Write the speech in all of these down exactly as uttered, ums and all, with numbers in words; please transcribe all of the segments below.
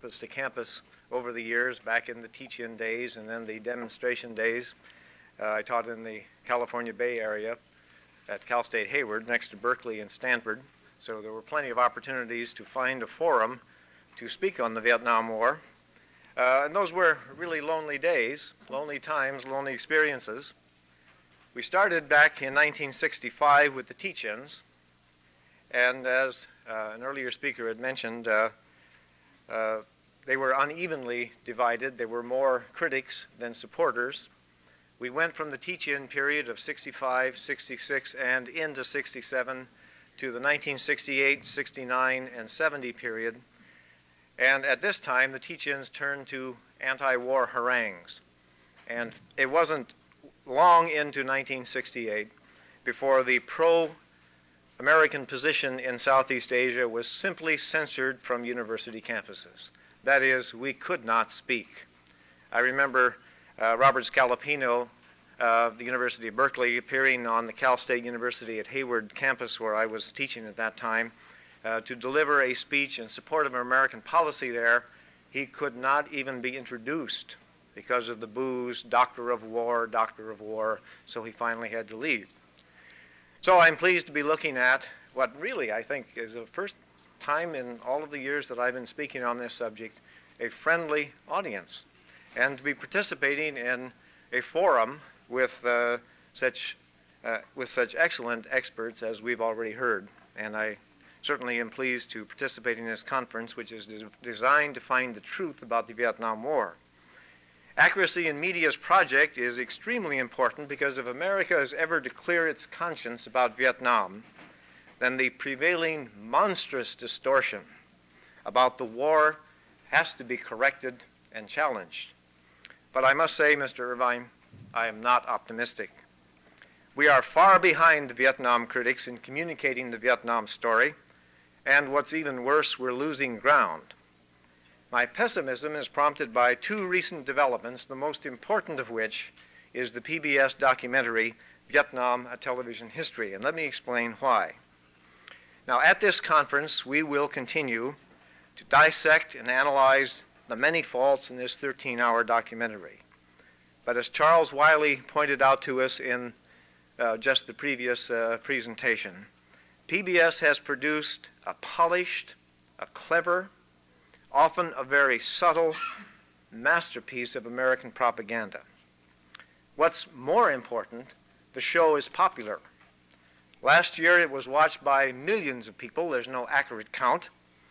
campus to campus over the years, back in the teach-in days and then the demonstration days. Uh, I taught in the California Bay Area at Cal State Hayward, next to Berkeley and Stanford. So there were plenty of opportunities to find a forum to speak on the Vietnam War. Uh, and those were really lonely days, lonely times, lonely experiences. We started back in nineteen sixty-five with the teach-ins. And as uh, an earlier speaker had mentioned, uh, uh, they were unevenly divided. There were more critics than supporters. We went from the teach-in period of sixty-five, sixty-six, and into sixty-seven to the nineteen sixty-eight, sixty-nine, and seventy period. And at this time, the teach-ins turned to anti-war harangues. And it wasn't long into nineteen sixty-eight before the pro-American position in Southeast Asia was simply censored from university campuses. That is, we could not speak. I remember uh, Robert Scalapino, uh, the University of Berkeley, appearing on the Cal State University at Hayward campus where I was teaching at that time, uh, to deliver a speech in support of American policy there. He could not even be introduced because of the boos, Doctor of War, Doctor of War, so he finally had to leave. So I'm pleased to be looking at what really I think is the first time in all of the years that I've been speaking on this subject, a friendly audience, and to be participating in a forum with uh, such uh, with such excellent experts as we've already heard. And I certainly am pleased to participate in this conference, which is des designed to find the truth about the Vietnam War. Accuracy in Media's project is extremely important because if America is ever to clear its conscience about Vietnam, then the prevailing monstrous distortion about the war has to be corrected and challenged. But I must say, Mister Irvine, I am not optimistic. We are far behind the Vietnam critics in communicating the Vietnam story, and what's even worse, we're losing ground. My pessimism is prompted by two recent developments, the most important of which is the P B S documentary, Vietnam, A Television History, and let me explain why. Now, at this conference, we will continue to dissect and analyze the many faults in this thirteen-hour documentary. But as Charles Wiley pointed out to us in uh, just the previous uh, presentation, P B S has produced a polished, a clever, often a very subtle masterpiece of American propaganda. What's more important, the show is popular. Last year it was watched by millions of people. There's no accurate count.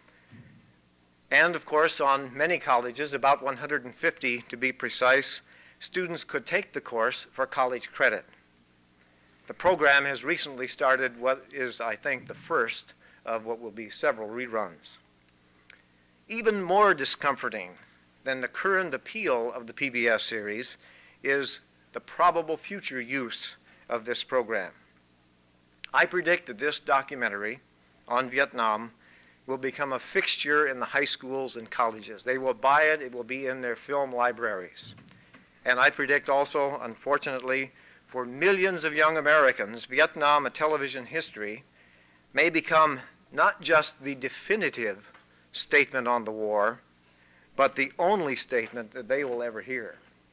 And of course, on many colleges, about one hundred fifty to be precise, students could take the course for college credit. The program has recently started what is, I think, the first of what will be several reruns. Even more discomforting than the current appeal of the P B S series is the probable future use of this program. I predict that this documentary on Vietnam will become a fixture in the high schools and colleges. They will buy it. It will be in their film libraries. And I predict also, unfortunately, for millions of young Americans, Vietnam, A Television History may become not just the definitive statement on the war, but the only statement that they will ever hear.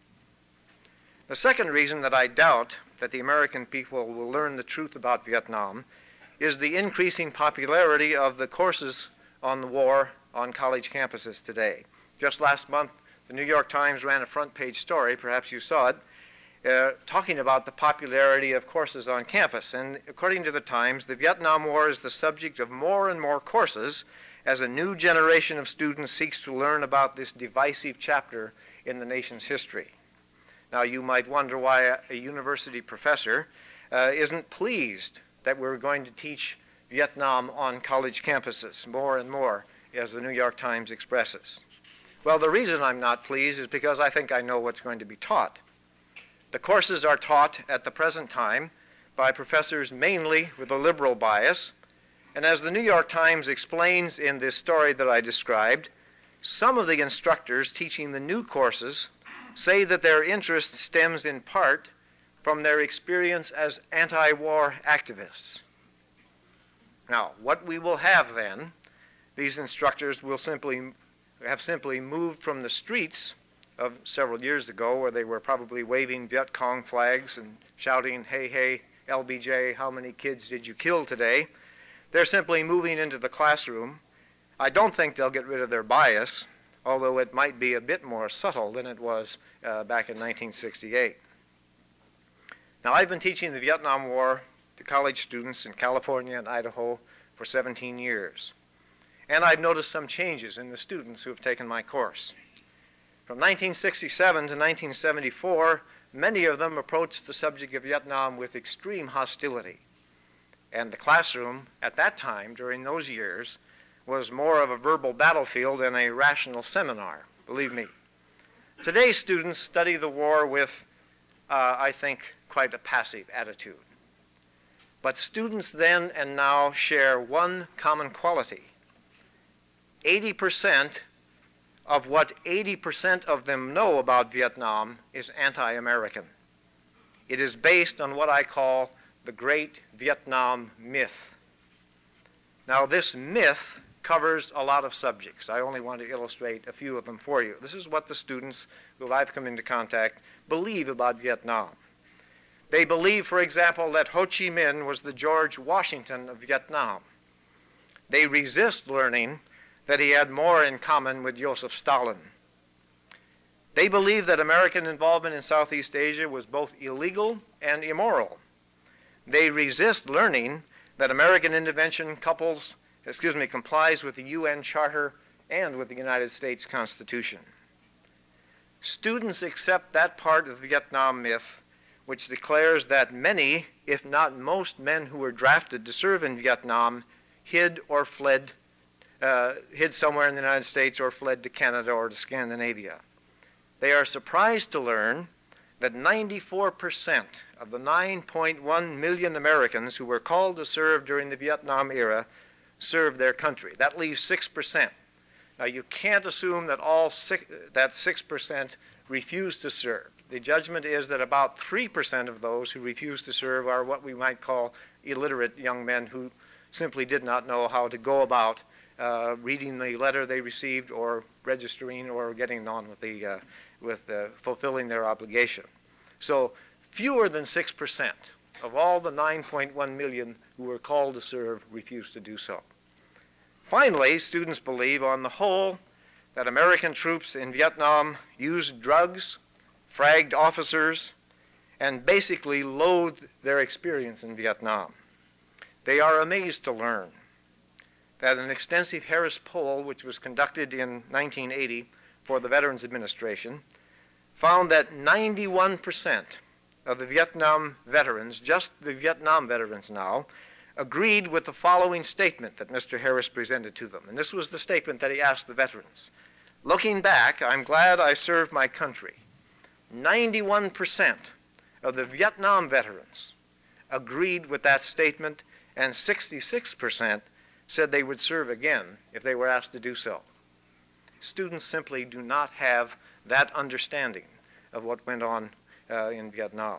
The second reason that I doubt that the American people will learn the truth about Vietnam is the increasing popularity of the courses on the war on college campuses today. Just last month, the New York Times ran a front page story, perhaps you saw it, uh, talking about the popularity of courses on campus. And according to the Times, the Vietnam War is the subject of more and more courses as a new generation of students seeks to learn about this divisive chapter in the nation's history. Now, you might wonder why a, a university professor uh, isn't pleased that we're going to teach Vietnam on college campuses more and more, as the New York Times expresses. Well, the reason I'm not pleased is because I think I know what's going to be taught. The courses are taught at the present time by professors mainly with a liberal bias, and as the New York Times explains in this story that I described, some of the instructors teaching the new courses say that their interest stems in part from their experience as anti-war activists. Now, what we will have then, these instructors will simply have simply moved from the streets of several years ago, where they were probably waving Viet Cong flags and shouting, "Hey, hey, L B J, how many kids did you kill today?" They're simply moving into the classroom. I don't think they'll get rid of their bias, although it might be a bit more subtle than it was uh, back in nineteen sixty-eight. Now, I've been teaching the Vietnam War to college students in California and Idaho for seventeen years. And I've noticed some changes in the students who have taken my course. From nineteen sixty-seven to nineteen seventy-four, many of them approached the subject of Vietnam with extreme hostility. And the classroom at that time, during those years, was more of a verbal battlefield than a rational seminar, believe me. Today's students study the war with, uh, I think, quite a passive attitude. But students then and now share one common quality. eighty percent of what eighty percent of them know about Vietnam is anti-American. It is based on what I call the Great Vietnam Myth. Now, this myth covers a lot of subjects. I only want to illustrate a few of them for you. This is what the students who I've come into contact believe about Vietnam. They believe, for example, that Ho Chi Minh was the George Washington of Vietnam. They resist learning that he had more in common with Joseph Stalin. They believe that American involvement in Southeast Asia was both illegal and immoral. They resist learning that American intervention couples, excuse me, complies with the U N Charter and with the United States Constitution. Students accept that part of the Vietnam myth which declares that many, if not most, men who were drafted to serve in Vietnam hid or fled, uh, hid somewhere in the United States or fled to Canada or to Scandinavia. They are surprised to learn that ninety-four percent of the nine point one million Americans who were called to serve during the Vietnam era served their country. That leaves six percent. Now, you can't assume that all six, that six percent refused to serve. The judgment is that about three percent of those who refuse to serve are what we might call illiterate young men who simply did not know how to go about uh, reading the letter they received or registering or getting on with, the, uh, with uh, fulfilling their obligation. So fewer than six percent of all the nine point one million who were called to serve refused to do so. Finally, students believe on the whole that American troops in Vietnam used drugs, fragged officers, and basically loathed their experience in Vietnam. They are amazed to learn that an extensive Harris poll, which was conducted in nineteen eighty for the Veterans Administration, found that ninety-one percent of the Vietnam veterans, just the Vietnam veterans now, agreed with the following statement that Mister Harris presented to them. And this was the statement that he asked the veterans. Looking back, I'm glad I served my country. ninety-one percent of the Vietnam veterans agreed with that statement, and sixty-six percent said they would serve again if they were asked to do so. Students simply do not have that understanding of what went on uh, in Vietnam.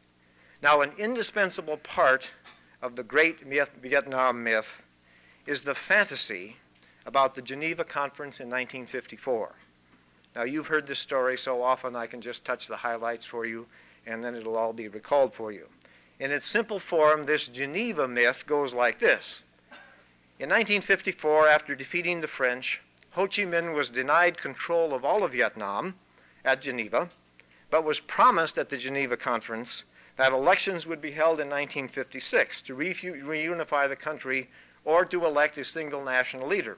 Now, an indispensable part of the great Vietnam myth is the fantasy about the Geneva Conference in nineteen fifty-four. Now, you've heard this story so often I can just touch the highlights for you, and then it'll all be recalled for you. In its simple form, this Geneva myth goes like this. In nineteen fifty-four, after defeating the French, Ho Chi Minh was denied control of all of Vietnam at Geneva, but was promised at the Geneva Conference that elections would be held in nineteen fifty-six to re reunify the country or to elect a single national leader.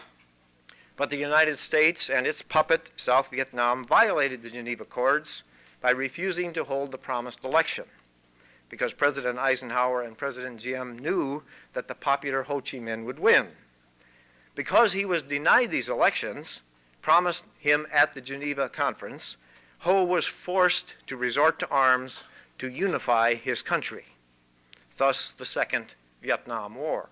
But the United States and its puppet, South Vietnam, violated the Geneva Accords by refusing to hold the promised election, because President Eisenhower and President Diem knew that the popular Ho Chi Minh would win. Because he was denied these elections, promised him at the Geneva Conference, Ho was forced to resort to arms to unify his country, thus the Second Vietnam War.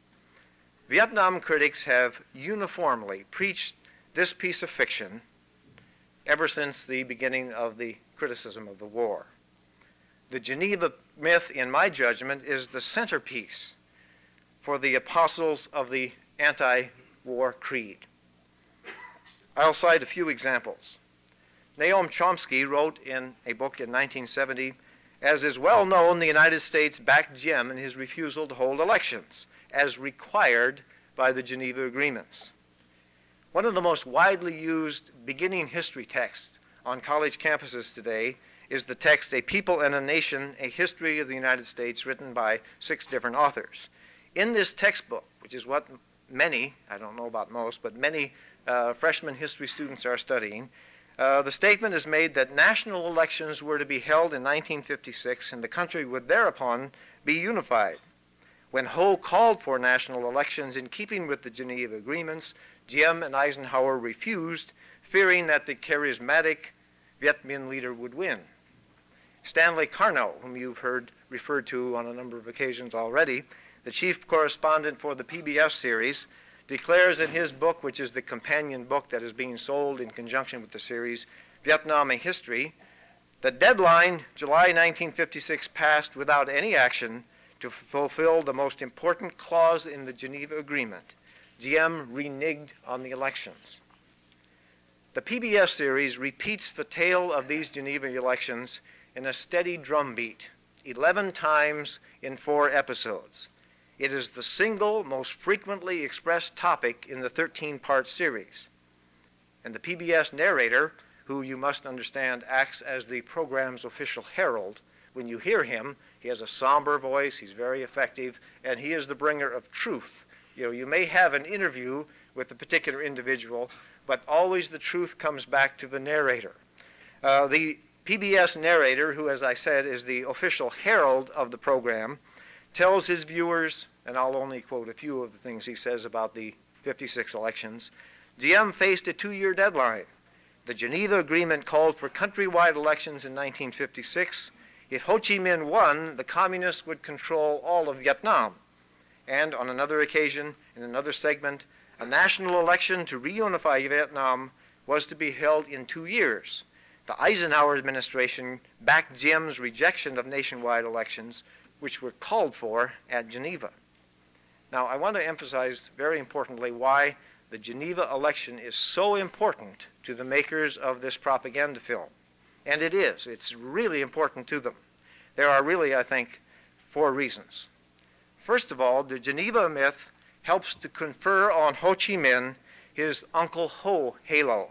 Vietnam critics have uniformly preached this piece of fiction ever since the beginning of the criticism of the war. The Geneva myth, in my judgment, is the centerpiece for the apostles of the anti-war creed. I'll cite a few examples. Noam Chomsky wrote in a book in nineteen seventy, "As is well known, the United States backed Diem in his refusal to hold elections, as required by the Geneva Agreements." One of the most widely used beginning history texts on college campuses today is the text, "A People and a Nation, A History of the United States," written by six different authors. In this textbook, which is what many, I don't know about most, but many uh, freshman history students are studying, uh, the statement is made that national elections were to be held in nineteen fifty-six and the country would thereupon be unified. When Ho called for national elections in keeping with the Geneva Agreements, Diem and Eisenhower refused, fearing that the charismatic Viet Minh leader would win. Stanley Carnell, whom you've heard referred to on a number of occasions already, the chief correspondent for the P B S series, declares in his book, which is the companion book that is being sold in conjunction with the series, Vietnam: A History, the deadline, July nineteen fifty-six, passed without any action to fulfill the most important clause in the Geneva Agreement. Diem reneged on the elections. The P B S series repeats the tale of these Geneva elections in a steady drumbeat, eleven times in four episodes. It is the single most frequently expressed topic in the thirteen-part series. And the P B S narrator, who you must understand acts as the program's official herald, when you hear him, he has a somber voice, he's very effective, and he is the bringer of truth. You know, you may have an interview with a particular individual, but always the truth comes back to the narrator. Uh, the P B S narrator, who, as I said, is the official herald of the program, tells his viewers, and I'll only quote a few of the things he says about the fifty-six elections, Diem faced a two-year deadline. The Geneva Agreement called for countrywide elections in nineteen fifty-six. If Ho Chi Minh won, the communists would control all of Vietnam. And on another occasion, in another segment, a national election to reunify Vietnam was to be held in two years. The Eisenhower administration backed Diem's rejection of nationwide elections, which were called for at Geneva. Now, I want to emphasize very importantly why the Geneva election is so important to the makers of this propaganda film. And it is. It's really important to them. There are really, I think, four reasons. First of all, the Geneva myth helps to confer on Ho Chi Minh his Uncle Ho halo.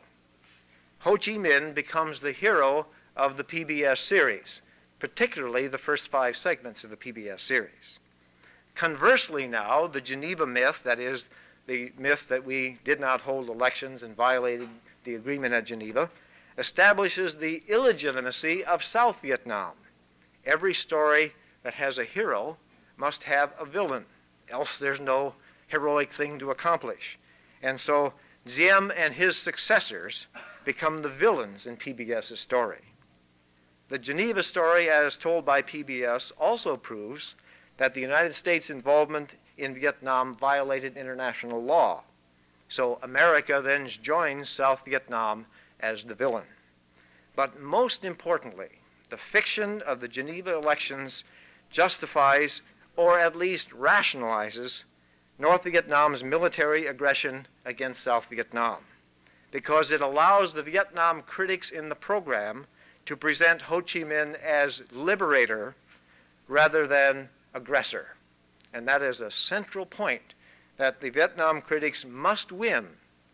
Ho Chi Minh becomes the hero of the P B S series, particularly the first five segments of the P B S series. Conversely now, the Geneva myth, that is, the myth that we did not hold elections and violated the agreement at Geneva, establishes the illegitimacy of South Vietnam. Every story that has a hero must have a villain, else there's no heroic thing to accomplish. And so Diem and his successors become the villains in PBS's story. The Geneva story, as told by P B S, also proves that the United States' involvement in Vietnam violated international law. So America then joins South Vietnam as the villain. But most importantly, the fiction of the Geneva elections justifies, or at least rationalizes, North Vietnam's military aggression against South Vietnam, because it allows the Vietnam critics in the program to present Ho Chi Minh as liberator rather than aggressor. And that is a central point that the Vietnam critics must win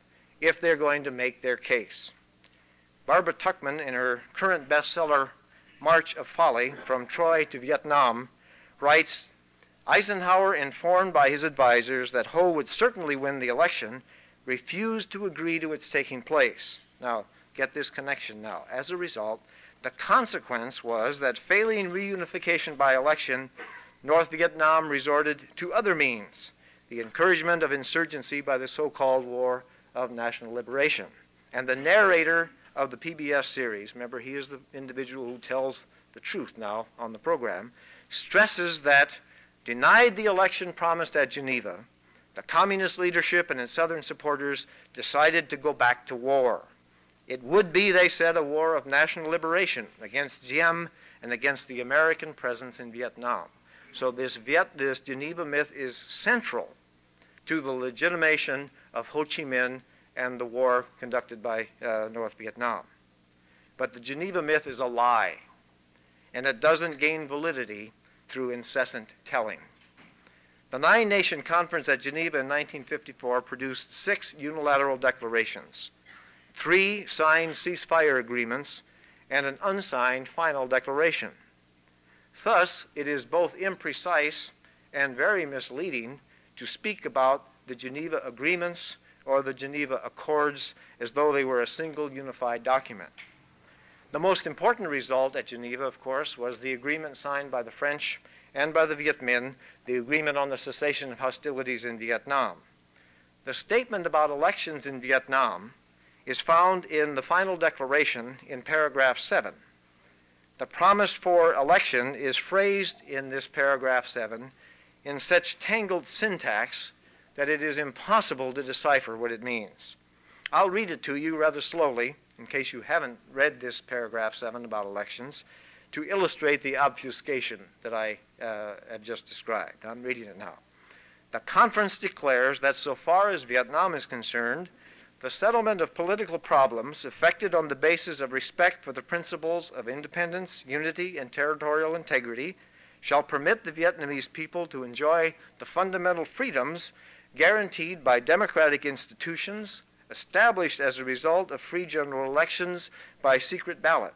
if they're going to make their case. Barbara Tuchman, in her current bestseller, March of Folly, From Troy to Vietnam, writes, Eisenhower, informed by his advisors that Ho would certainly win the election, refused to agree to its taking place. Now, get this connection now. As a result, the consequence was that failing reunification by election, North Vietnam resorted to other means, the encouragement of insurgency by the so-called War of National Liberation. And the narrator of the P B S series, remember he is the individual who tells the truth now on the program, stresses that denied the election promised at Geneva, the communist leadership and its southern supporters decided to go back to war. It would be, they said, a war of national liberation against Diem and against the American presence in Vietnam. So this, Viet, this Geneva myth is central to the legitimation of Ho Chi Minh and the war conducted by uh, North Vietnam. But the Geneva myth is a lie, and it doesn't gain validity through incessant telling. The nine-nation conference at Geneva in nineteen fifty-four produced six unilateral declarations, three signed ceasefire agreements, and an unsigned final declaration. Thus, it is both imprecise and very misleading to speak about the Geneva Agreements or the Geneva Accords as though they were a single unified document. The most important result at Geneva, of course, was the agreement signed by the French and by the Viet Minh, the agreement on the cessation of hostilities in Vietnam. The statement about elections in Vietnam is found in the final declaration in paragraph seven. The promise for election is phrased in this paragraph seven in such tangled syntax that it is impossible to decipher what it means. I'll read it to you rather slowly, in case you haven't read this paragraph seven about elections, to illustrate the obfuscation that I uh, have just described. I'm reading it now. The conference declares that so far as Vietnam is concerned, the settlement of political problems effected on the basis of respect for the principles of independence, unity, and territorial integrity shall permit the Vietnamese people to enjoy the fundamental freedoms guaranteed by democratic institutions established as a result of free general elections by secret ballot.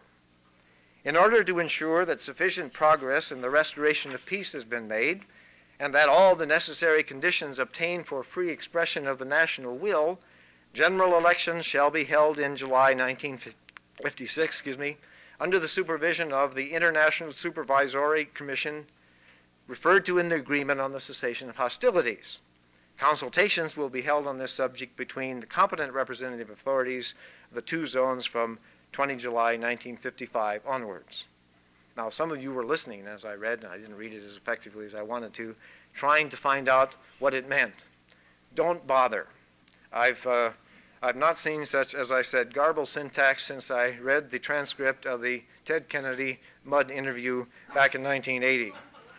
In order to ensure that sufficient progress in the restoration of peace has been made, and that all the necessary conditions obtained for free expression of the national will, general elections shall be held in July nineteen fifty-six, excuse me, under the supervision of the International Supervisory Commission referred to in the agreement on the cessation of hostilities. Consultations will be held on this subject between the competent representative authorities of the two zones from the twentieth of July nineteen fifty-five onwards. Now, some of you were listening as I read, and I didn't read it as effectively as I wanted to, trying to find out what it meant. Don't bother. I've, uh, I've not seen such, as I said, garbled syntax since I read the transcript of the Ted Kennedy Mudd interview back in nineteen eighty.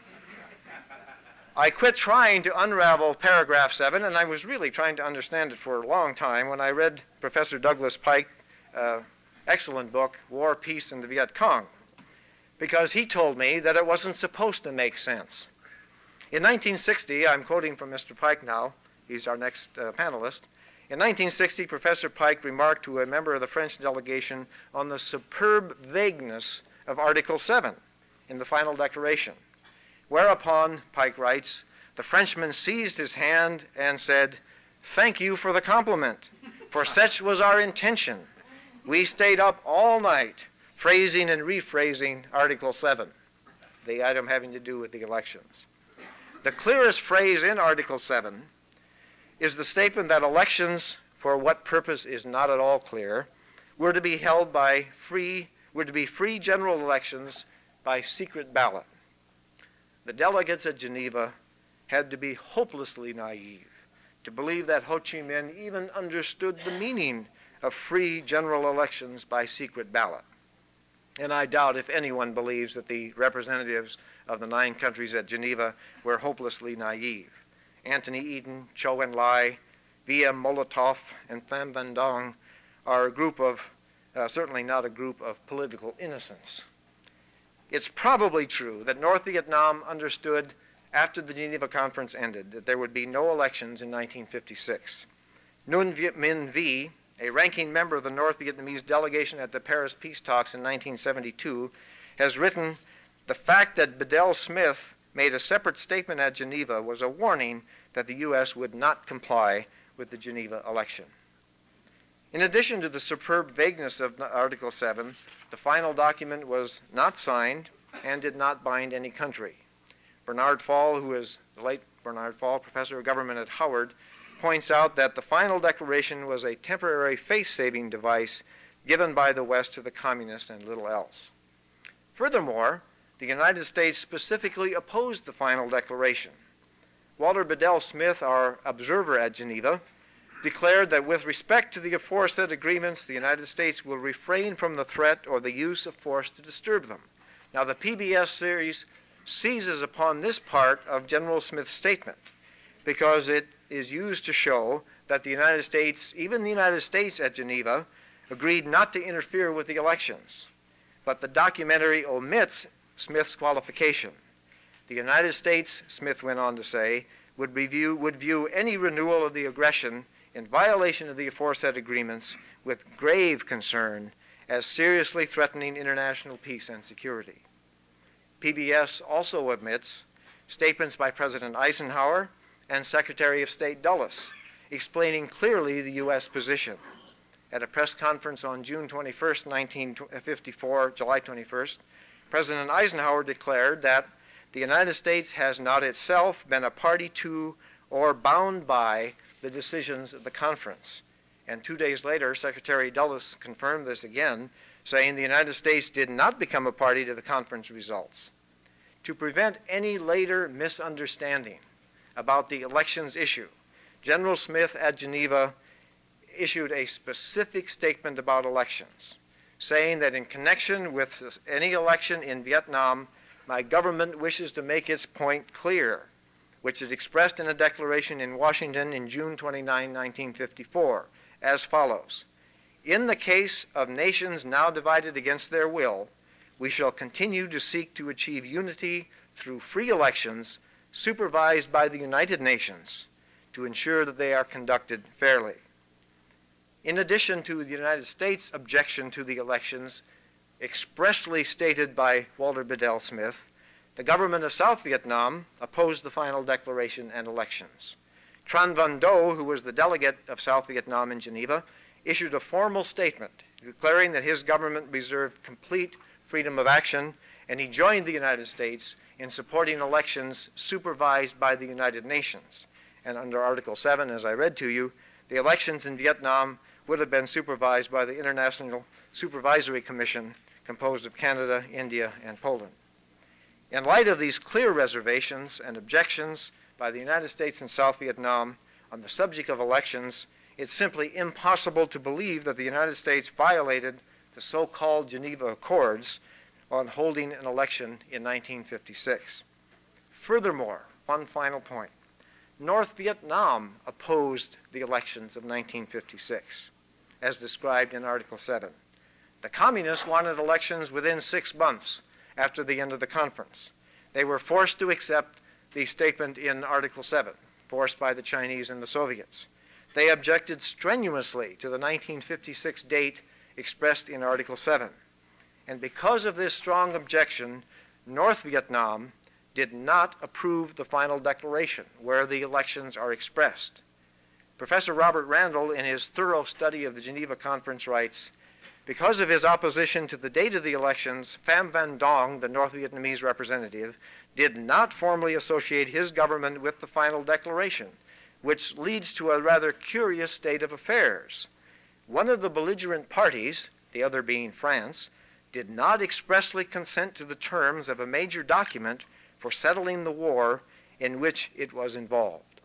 I quit trying to unravel paragraph seven, and I was really trying to understand it for a long time when I read Professor Douglas Pike's uh, excellent book, War, Peace, and the Viet Cong, because he told me that it wasn't supposed to make sense. In nineteen sixty, I'm quoting from Mister Pike now, he's our next uh, panelist. In nineteen sixty, Professor Pike remarked to a member of the French delegation on the superb vagueness of Article seven in the final declaration. Whereupon, Pike writes, the Frenchman seized his hand and said, "Thank you for the compliment, for such was our intention. We stayed up all night phrasing and rephrasing Article seven, the item having to do with the elections." The clearest phrase in Article seven is the statement that elections, for what purpose is not at all clear, were to be held by free, were to be free general elections by secret ballot. The delegates at Geneva had to be hopelessly naive to believe that Ho Chi Minh even understood the meaning of free general elections by secret ballot. And I doubt if anyone believes that the representatives of the nine countries at Geneva were hopelessly naive. Anthony Eden, Chou En-lai, V M Molotov, and Pham Van Dong are a group of, uh, certainly not a group of political innocents. It's probably true that North Vietnam understood after the Geneva Conference ended that there would be no elections in nineteen fifty-six. Nguyen Viet Minh V, a ranking member of the North Vietnamese delegation at the Paris Peace Talks in nineteen seventy-two, has written, "The fact that Bedell Smith made a separate statement at Geneva was a warning that the U S would not comply with the Geneva election." In addition to the superb vagueness of Article seven, the final document was not signed and did not bind any country. Bernard Fall, who is the late Bernard Fall, professor of government at Howard, points out that the final declaration was a temporary face-saving device given by the West to the communists and little else. Furthermore, the United States specifically opposed the final declaration. Walter Bedell Smith, our observer at Geneva, declared that with respect to the aforesaid agreements, the United States will refrain from the threat or the use of force to disturb them. Now, the P B S series seizes upon this part of General Smith's statement because it is used to show that the United States, even the United States at Geneva, agreed not to interfere with the elections. But the documentary omits Smith's qualification. The United States, Smith went on to say, would, review, would view any renewal of the aggression in violation of the aforesaid agreements with grave concern as seriously threatening international peace and security. P B S also omits statements by President Eisenhower and Secretary of State Dulles explaining clearly the U S position. At a press conference on June twenty-first, nineteen fifty-four, July twenty-first, President Eisenhower declared that the United States has not itself been a party to or bound by the decisions of the conference. And two days later, Secretary Dulles confirmed this again, saying the United States did not become a party to the conference results. To prevent any later misunderstanding about the elections issue, General Smith at Geneva issued a specific statement about elections, saying that in connection with any election in Vietnam, my government wishes to make its point clear, which is expressed in a declaration in Washington in June twenty-ninth, nineteen fifty-four, as follows. In the case of nations now divided against their will, we shall continue to seek to achieve unity through free elections supervised by the United Nations to ensure that they are conducted fairly. In addition to the United States' objection to the elections, expressly stated by Walter Bedell Smith, the government of South Vietnam opposed the final declaration and elections. Tran Van Do, who was the delegate of South Vietnam in Geneva, issued a formal statement declaring that his government reserved complete freedom of action, and he joined the United States in supporting elections supervised by the United Nations. And under Article seven, as I read to you, the elections in Vietnam would have been supervised by the International Supervisory Commission composed of Canada, India, and Poland. In light of these clear reservations and objections by the United States and South Vietnam on the subject of elections, it's simply impossible to believe that the United States violated the so-called Geneva Accords on holding an election in nineteen fifty-six. Furthermore, one final point. North Vietnam opposed the elections of nineteen fifty-six, as described in Article seven. The communists wanted elections within six months after the end of the conference. They were forced to accept the statement in Article seven, forced by the Chinese and the Soviets. They objected strenuously to the nineteen fifty-six date expressed in Article seven. And because of this strong objection, North Vietnam did not approve the final declaration where the elections are expressed. Professor Robert Randall, in his thorough study of the Geneva Conference, writes, because of his opposition to the date of the elections, Pham Van Dong, the North Vietnamese representative, did not formally associate his government with the final declaration, which leads to a rather curious state of affairs. One of the belligerent parties, the other being France, did not expressly consent to the terms of a major document for settling the war in which it was involved.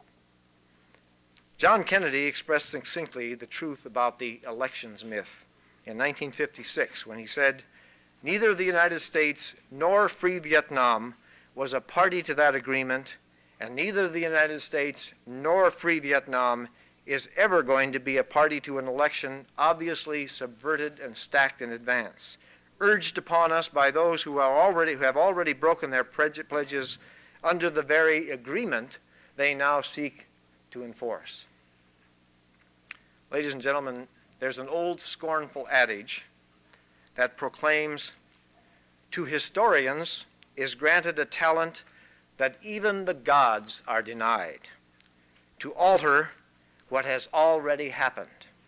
John Kennedy expressed succinctly the truth about the elections myth in nineteen fifty-six when he said, neither the United States nor Free Vietnam was a party to that agreement, and neither the United States nor Free Vietnam is ever going to be a party to an election obviously subverted and stacked in advance, urged upon us by those who, are already, who have already broken their pledges under the very agreement they now seek to enforce. Ladies and gentlemen, there's an old scornful adage that proclaims, to historians is granted a talent that even the gods are denied, to alter what has already happened.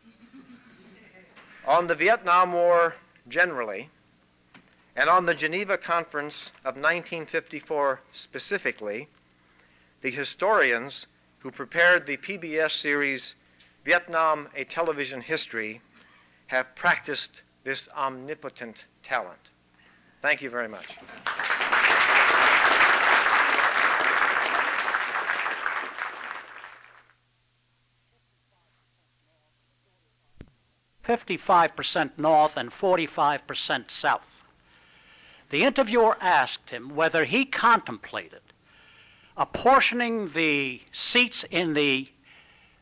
On the Vietnam War generally, and on the Geneva Conference of nineteen fifty-four specifically, the historians who prepared the P B S series Vietnam, A Television History, have practiced this omnipotent talent. Thank you very much. fifty-five percent north and forty-five percent south. The interviewer asked him whether he contemplated apportioning the seats in the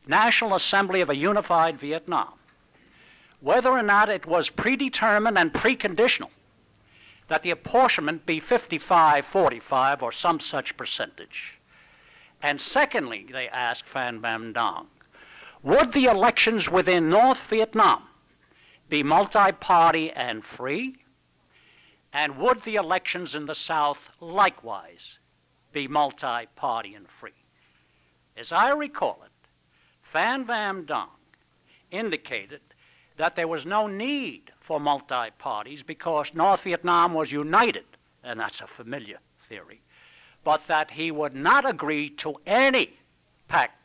National Assembly of a unified Vietnam, whether or not it was predetermined and preconditional that the apportionment be fifty-five forty-five or some such percentage. And secondly, they asked Pham Van Dong, would the elections within North Vietnam be multi-party and free? And would the elections in the South likewise be multi-party and free? As I recall it, Pham Van Dong indicated that there was no need for multi-parties because North Vietnam was united, and that's a familiar theory, but that he would not agree to any pact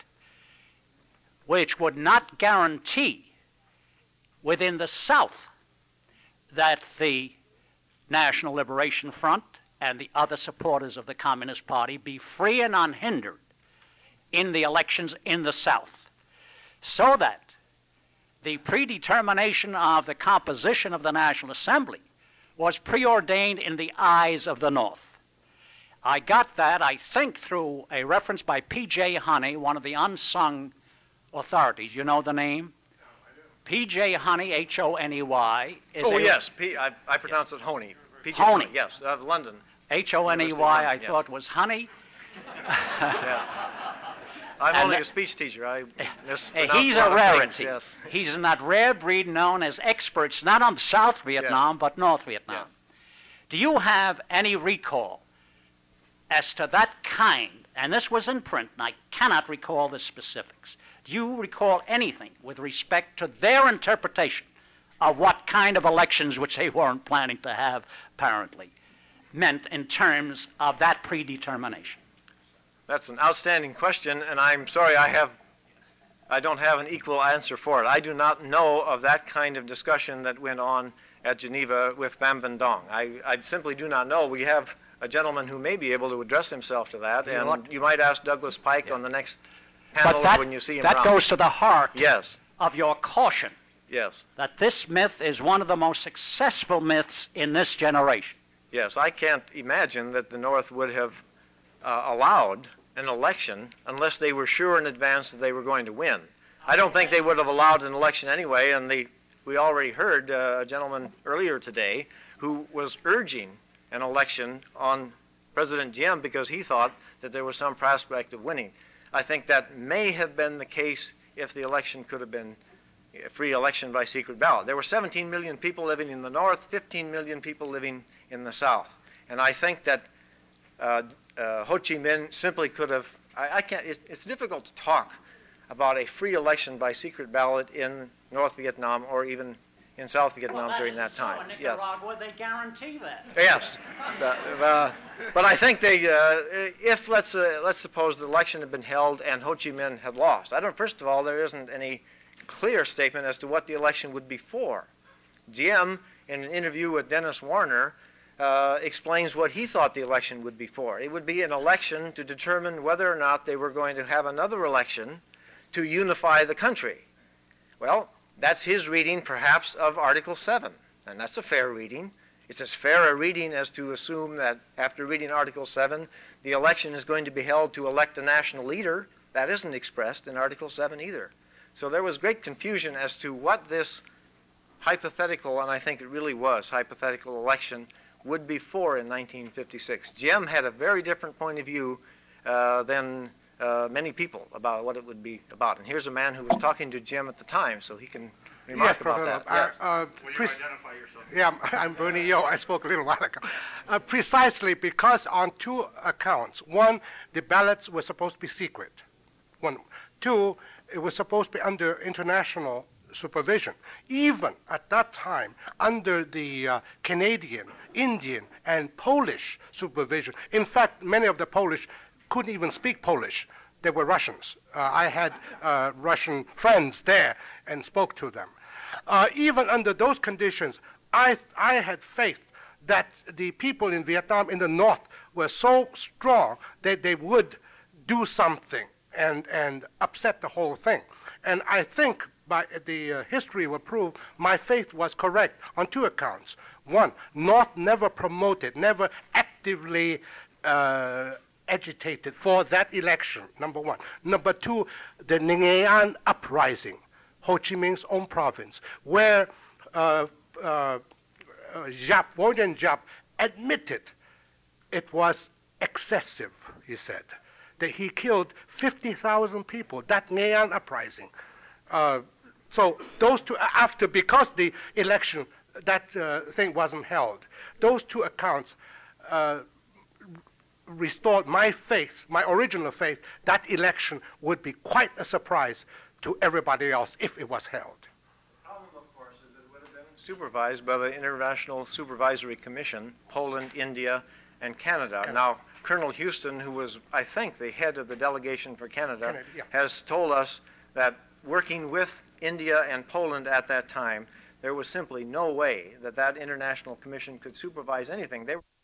which would not guarantee within the South that the National Liberation Front and the other supporters of the Communist Party be free and unhindered in the elections in the South, so that the predetermination of the composition of the National Assembly was preordained in the eyes of the North. I got that, I think, through a reference by P J Honey, one of the unsung authorities. You know the name? P J Honey, H O N E Y. Is Oh, a, yes. P, I, I pronounce it Honey. P J Honey. Yes, of London. H O N E University Y, of I London, yes. thought was honey. Yeah. I'm And only that- a speech teacher. I Eh, mispronounce He's a lot a of rarity. things, yes. He's in that rare breed known as experts, not on South Vietnam, but North Vietnam. Yes. Do you have any recall as to that kind, and this was in print, and I cannot recall the specifics, do you recall anything with respect to their interpretation of what kind of elections, which they weren't planning to have, apparently, meant in terms of that predetermination? That's an outstanding question, and I'm sorry I have, I don't have an equal answer for it. I do not know of that kind of discussion that went on at Geneva with Pham Van Dong. I, I simply do not know. We have a gentleman who may be able to address himself to that, You know and what? you might ask Douglas Pike on the next panel But that, when you see him that around. goes to the heart Yes, of your caution yes, that this myth is one of the most successful myths in this generation. yes. I can't imagine that the North would have uh, allowed an election unless they were sure in advance that they were going to win. I don't think they would have allowed an election anyway, and the, we already heard uh, a gentleman earlier today who was urging an election on President Diem because he thought that there was some prospect of winning. I think that may have been the case if the election could have been a free election by secret ballot. There were seventeen million people living in the North, fifteen million people living in the South. And I think that uh, uh, Ho Chi Minh simply could have, I, I can't, it, it's difficult to talk about a free election by secret ballot in North Vietnam or even in South Vietnam during that time. In Yes. Nicaragua, they guarantee that. Yes, but, uh, but I think they, uh, if let's uh, let's suppose the election had been held and Ho Chi Minh had lost. I don't. First of all, there isn't any clear statement as to what the election would be for. Diem, in an interview with Dennis Warner, uh, explains what he thought the election would be for. It would be an election to determine whether or not they were going to have another election to unify the country. Well, that's his reading, perhaps, of Article seven, and that's a fair reading. It's as fair a reading as to assume that after reading Article seven, the election is going to be held to elect a national leader. That isn't expressed in Article seven either. So there was great confusion as to what this hypothetical, and I think it really was, hypothetical election would be for in nineteen fifty-six. Diem had a very different point of view uh, than Uh, many people about what it would be about. And here's a man who was talking to Jim at the time, so he can remark Yes, about Professor. that. Yes. Uh, uh, Will you pre- identify yourself? yeah, I'm- I'm Bernie Yo. I spoke a little while ago. Uh, precisely because on two accounts. One, the ballots were supposed to be secret. One. Two, it was supposed to be under international supervision. Even at that time, under the uh, Canadian, Indian, and Polish supervision. In fact, many of the Polish couldn't even speak Polish. They were Russians. Uh, I had uh, Russian friends there and spoke to them. Uh, even under those conditions, I, I had faith that the people in Vietnam, in the North, were so strong that they would do something and, and upset the whole thing. And I think by the uh, history will prove my faith was correct on two accounts. One, North never promoted, never actively uh, agitated for that election, number one. Number two, the Nghệ An uprising, Ho Chi Minh's own province, where uh, uh, Giap, Warden Giap admitted it was excessive, he said, that he killed fifty thousand people, that Nghệ An uprising. Uh, so those two, after, because the election, that uh, thing wasn't held, those two accounts uh, restored my faith, my original faith, that election would be quite a surprise to everybody else if it was held. The problem, of course, is that it would have been supervised by the International Supervisory Commission, Poland, India, and Canada. Canada. Now, Colonel Houston, who was, I think, the head of the delegation for Canada, Canada, yeah. has told us that working with India and Poland at that time, there was simply no way that that international commission could supervise anything. They were